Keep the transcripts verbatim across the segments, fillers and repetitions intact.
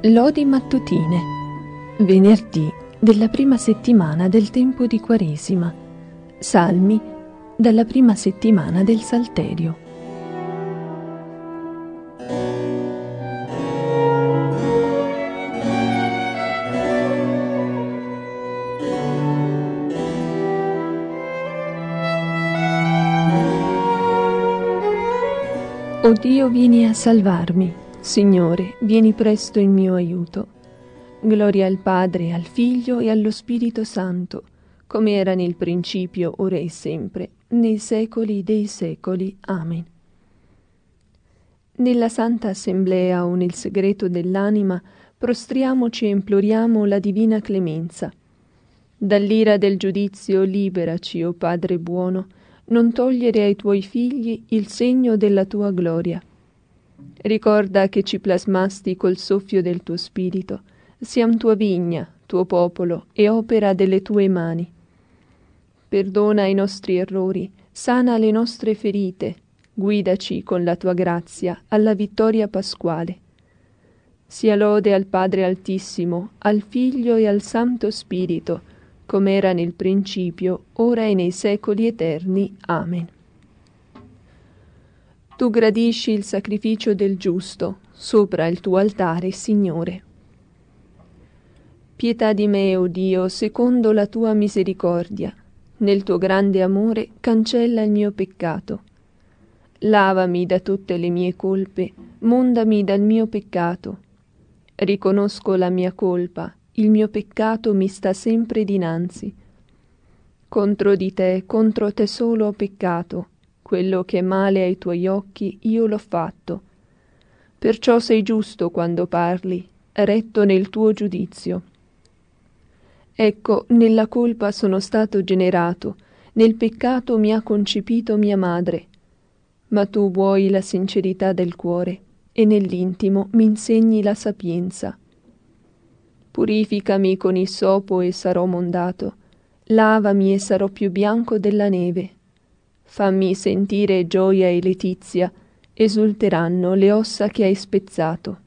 Lodi mattutine, venerdì della prima settimana del tempo di Quaresima, salmi dalla prima settimana del Salterio. O Dio, vieni a salvarmi. Signore, vieni presto in mio aiuto. Gloria al Padre, al Figlio e allo Spirito Santo, come era nel principio, ora e sempre, nei secoli dei secoli. Amen. Nella Santa Assemblea o nel segreto dell'anima prostriamoci e imploriamo la divina clemenza. Dall'ira del giudizio liberaci, o Padre buono, non togliere ai tuoi figli il segno della tua gloria. Ricorda che ci plasmasti col soffio del tuo spirito, siam tua vigna, tuo popolo e opera delle tue mani. Perdona i nostri errori, sana le nostre ferite, guidaci con la tua grazia alla vittoria pasquale. Sia lode al Padre Altissimo, al Figlio e al Santo Spirito, come era nel principio, ora e nei secoli eterni. Amen. Tu gradisci il sacrificio del giusto, sopra il tuo altare, Signore. Pietà di me, o Dio, secondo la tua misericordia. Nel tuo grande amore cancella il mio peccato. Lavami da tutte le mie colpe, mondami dal mio peccato. Riconosco la mia colpa, il mio peccato mi sta sempre dinanzi. Contro di te, contro te solo ho peccato. Quello che è male ai tuoi occhi io l'ho fatto. Perciò sei giusto quando parli, retto nel tuo giudizio. Ecco, nella colpa sono stato generato, nel peccato mi ha concepito mia madre. Ma tu vuoi la sincerità del cuore e nell'intimo mi insegni la sapienza. Purificami con issopo e sarò mondato, lavami e sarò più bianco della neve. Fammi sentire gioia e letizia, esulteranno le ossa che hai spezzato.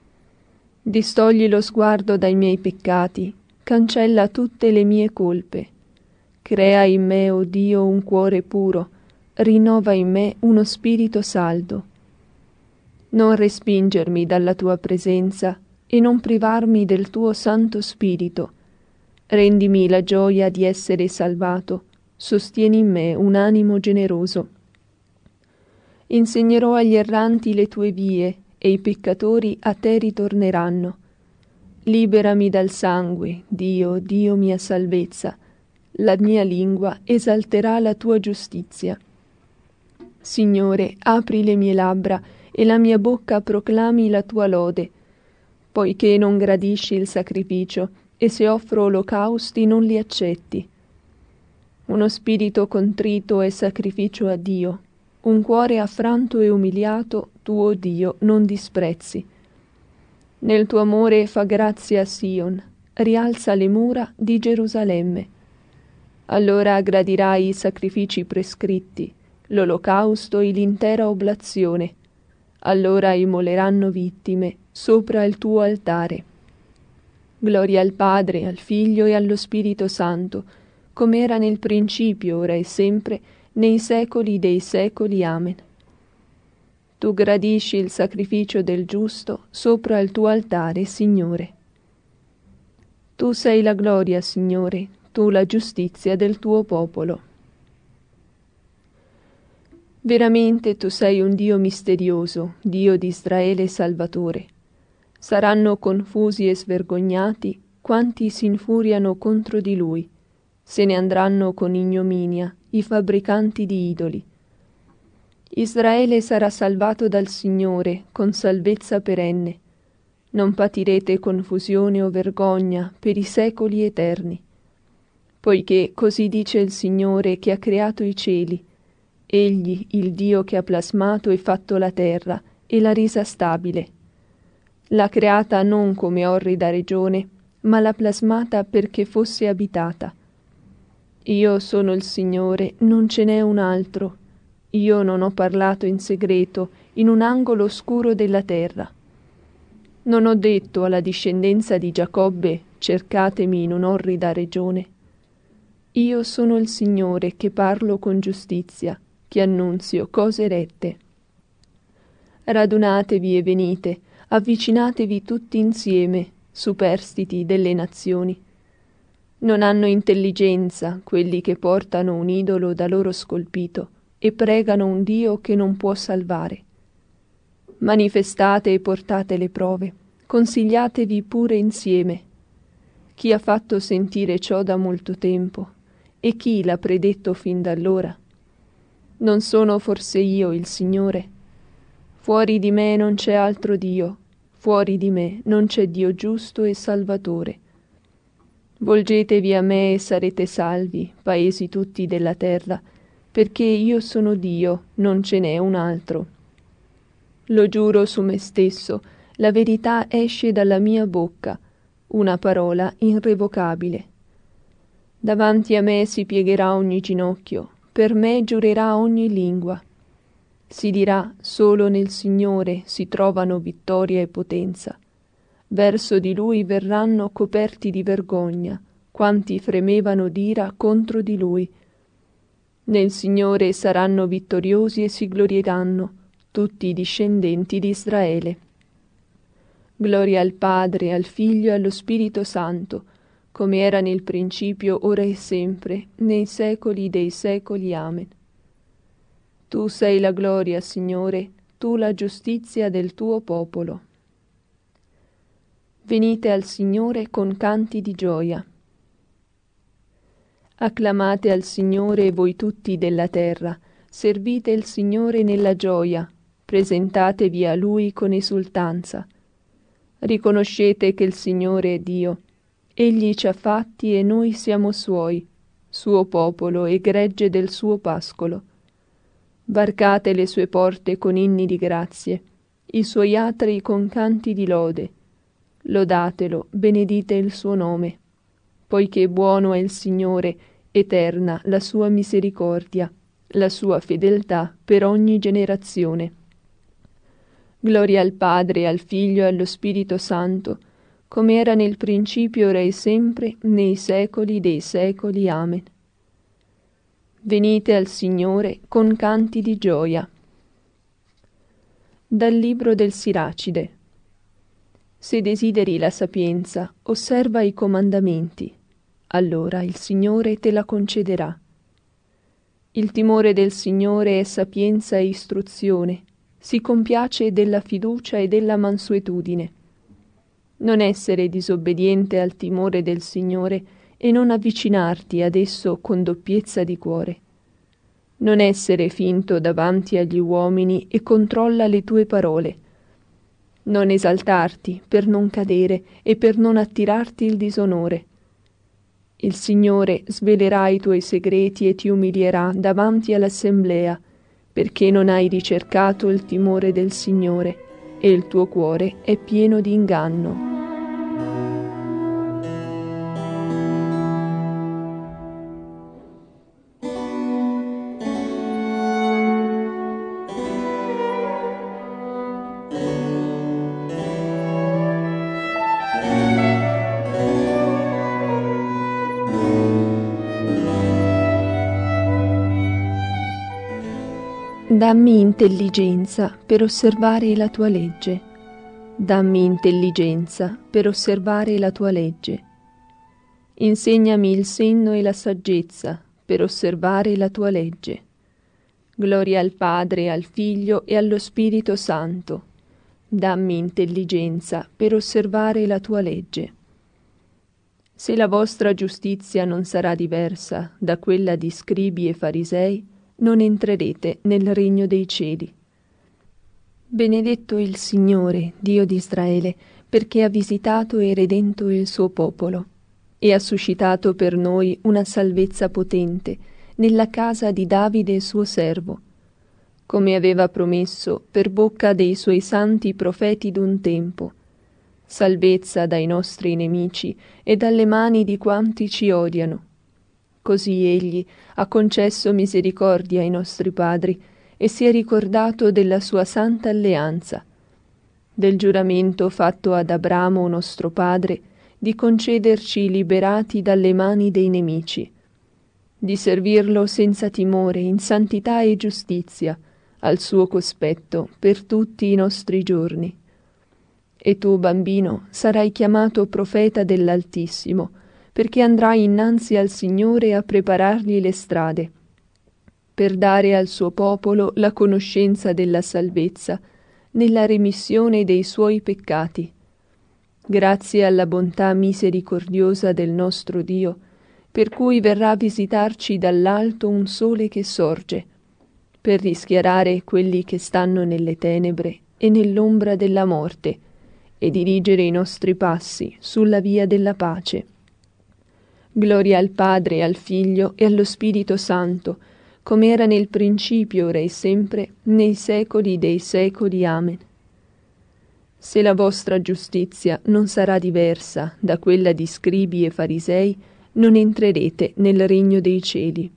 Distogli lo sguardo dai miei peccati, cancella tutte le mie colpe. Crea in me, o Dio, un cuore puro, rinnova in me uno spirito saldo. Non respingermi dalla tua presenza e non privarmi del tuo Santo Spirito. Rendimi la gioia di essere salvato. Sostieni in me un animo generoso. Insegnerò agli erranti le tue vie e i peccatori a te ritorneranno. Liberami dal sangue, Dio, Dio mia salvezza. La mia lingua esalterà la tua giustizia. Signore, apri le mie labbra e la mia bocca proclami la tua lode. Poiché non gradisci il sacrificio e se offro olocausti non li accetti. Uno spirito contrito è sacrificio a Dio, un cuore affranto e umiliato, tuo Dio, non disprezzi. Nel tuo amore fa grazia a Sion, rialza le mura di Gerusalemme. Allora gradirai i sacrifici prescritti, l'olocausto e l'intera oblazione. Allora immoleranno vittime sopra il tuo altare. Gloria al Padre, al Figlio e allo Spirito Santo, come era nel principio, ora e sempre, nei secoli dei secoli. Amen. Tu gradisci il sacrificio del giusto sopra il tuo altare, Signore. Tu sei la gloria, Signore, tu la giustizia del tuo popolo. Veramente tu sei un Dio misterioso, Dio di Israele Salvatore. Saranno confusi e svergognati quanti si infuriano contro di Lui. Se ne andranno con ignominia i fabbricanti di idoli. Israele sarà salvato dal Signore con salvezza perenne. Non patirete confusione o vergogna per i secoli eterni. Poiché così dice il Signore che ha creato i cieli, Egli, il Dio che ha plasmato e fatto la terra e l'ha resa stabile. L'ha creata non come orrida regione, ma l'ha plasmata perché fosse abitata. Io sono il Signore, non ce n'è un altro. Io non ho parlato in segreto, in un angolo oscuro della terra. Non ho detto alla discendenza di Giacobbe, cercatemi in un'orrida regione. Io sono il Signore che parlo con giustizia, che annunzio cose rette. Radunatevi e venite, avvicinatevi tutti insieme, superstiti delle nazioni. Non hanno intelligenza quelli che portano un idolo da loro scolpito e pregano un Dio che non può salvare. Manifestate e portate le prove, consigliatevi pure insieme. Chi ha fatto sentire ciò da molto tempo e chi l'ha predetto fin d'allora? Non sono forse io il Signore? Fuori di me non c'è altro Dio, fuori di me non c'è Dio giusto e salvatore. Volgetevi a me e sarete salvi, paesi tutti della terra, perché io sono Dio, non ce n'è un altro. Lo giuro su me stesso, la verità esce dalla mia bocca, una parola irrevocabile. Davanti a me si piegherà ogni ginocchio, per me giurerà ogni lingua. Si dirà, solo nel Signore si trovano vittoria e potenza. Verso di Lui verranno coperti di vergogna, quanti fremevano d'ira contro di Lui. Nel Signore saranno vittoriosi e si glorieranno, tutti i discendenti di Israele. Gloria al Padre, al Figlio e allo Spirito Santo, come era nel principio, ora e sempre, nei secoli dei secoli. Amen. Tu sei la gloria, Signore, tu la giustizia del tuo popolo. Venite al Signore con canti di gioia. Acclamate al Signore voi tutti della terra, servite il Signore nella gioia, presentatevi a Lui con esultanza. Riconoscete che il Signore è Dio. Egli ci ha fatti e noi siamo Suoi, suo popolo e gregge del suo pascolo. Varcate le sue porte con inni di grazie, i suoi atri con canti di lode. Lodatelo, benedite il suo nome. Poiché buono è il Signore, eterna la sua misericordia, la sua fedeltà per ogni generazione. Gloria al Padre, al Figlio e allo Spirito Santo, come era nel principio, ora e sempre, nei secoli dei secoli. Amen. Venite al Signore con canti di gioia. Dal libro del Siracide. Se desideri la sapienza, osserva i comandamenti, allora il Signore te la concederà. Il timore del Signore è sapienza e istruzione, si compiace della fiducia e della mansuetudine. Non essere disobbediente al timore del Signore e non avvicinarti ad esso con doppiezza di cuore. Non essere finto davanti agli uomini e controlla le tue parole. Non esaltarti per non cadere e per non attirarti il disonore. Il Signore svelerà i tuoi segreti e ti umilierà davanti all'assemblea, perché non hai ricercato il timore del Signore e il tuo cuore è pieno di inganno. Dammi intelligenza per osservare la tua legge. Dammi intelligenza per osservare la tua legge. Insegnami il senno e la saggezza per osservare la tua legge. Gloria al Padre, al Figlio e allo Spirito Santo. Dammi intelligenza per osservare la tua legge. Se la vostra giustizia non sarà diversa da quella di scribi e farisei, non entrerete nel regno dei cieli. Benedetto il Signore, Dio di Israele, perché ha visitato e redento il suo popolo, e ha suscitato per noi una salvezza potente nella casa di Davide suo servo, come aveva promesso per bocca dei suoi santi profeti d'un tempo, salvezza dai nostri nemici e dalle mani di quanti ci odiano. Così egli ha concesso misericordia ai nostri padri e si è ricordato della sua santa alleanza. del giuramento fatto ad Abramo nostro padre, di concederci liberati dalle mani dei nemici, di servirlo senza timore, in santità e giustizia, al suo cospetto per tutti i nostri giorni. E tu, bambino, sarai chiamato profeta dell'Altissimo, perché andrai innanzi al Signore a preparargli le strade, per dare al suo popolo la conoscenza della salvezza, nella remissione dei suoi peccati. Grazie alla bontà misericordiosa del nostro Dio, per cui verrà a visitarci dall'alto un sole che sorge, per rischiarare quelli che stanno nelle tenebre e nell'ombra della morte, e dirigere i nostri passi sulla via della pace. Gloria al Padre, al Figlio e allo Spirito Santo, come era nel principio, ora e sempre, nei secoli dei secoli. Amen. Se la vostra giustizia non sarà diversa da quella di scribi e farisei, non entrerete nel regno dei cieli.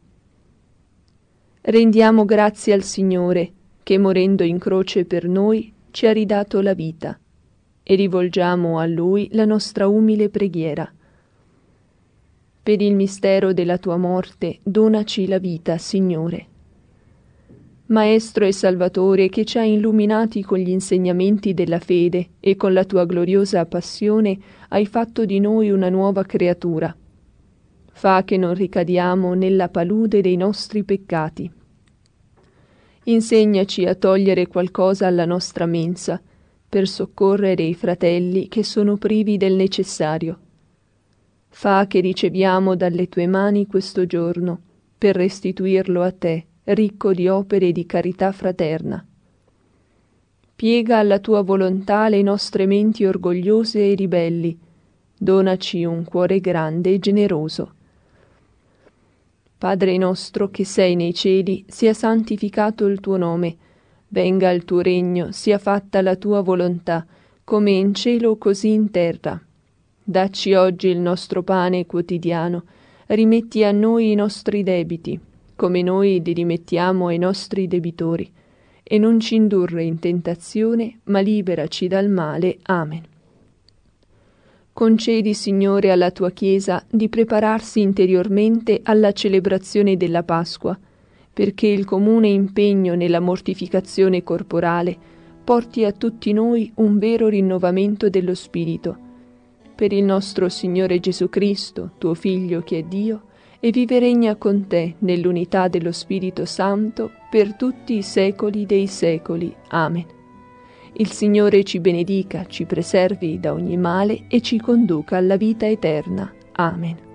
Rendiamo grazie al Signore, che morendo in croce per noi ci ha ridato la vita, e rivolgiamo a Lui la nostra umile preghiera. Per il mistero della tua morte, donaci la vita, Signore. Maestro e Salvatore, che ci hai illuminati con gli insegnamenti della fede e con la tua gloriosa passione hai fatto di noi una nuova creatura. Fa che non ricadiamo nella palude dei nostri peccati. Insegnaci a togliere qualcosa alla nostra mensa, per soccorrere i fratelli che sono privi del necessario. Fa che riceviamo dalle tue mani questo giorno, per restituirlo a te, ricco di opere di carità fraterna. Piega alla tua volontà le nostre menti orgogliose e ribelli, donaci un cuore grande e generoso. Padre nostro che sei nei cieli, sia santificato il tuo nome, venga il tuo regno, sia fatta la tua volontà, come in cielo così in terra. Dacci oggi il nostro pane quotidiano, rimetti a noi i nostri debiti, come noi li rimettiamo ai nostri debitori, e non ci indurre in tentazione, ma liberaci dal male. Amen. Concedi, Signore, alla tua Chiesa di prepararsi interiormente alla celebrazione della Pasqua, perché il comune impegno nella mortificazione corporale porti a tutti noi un vero rinnovamento dello spirito. Per il nostro Signore Gesù Cristo, tuo Figlio che è Dio, e vive e regna con te nell'unità dello Spirito Santo per tutti i secoli dei secoli. Amen. Il Signore ci benedica, ci preservi da ogni male e ci conduca alla vita eterna. Amen.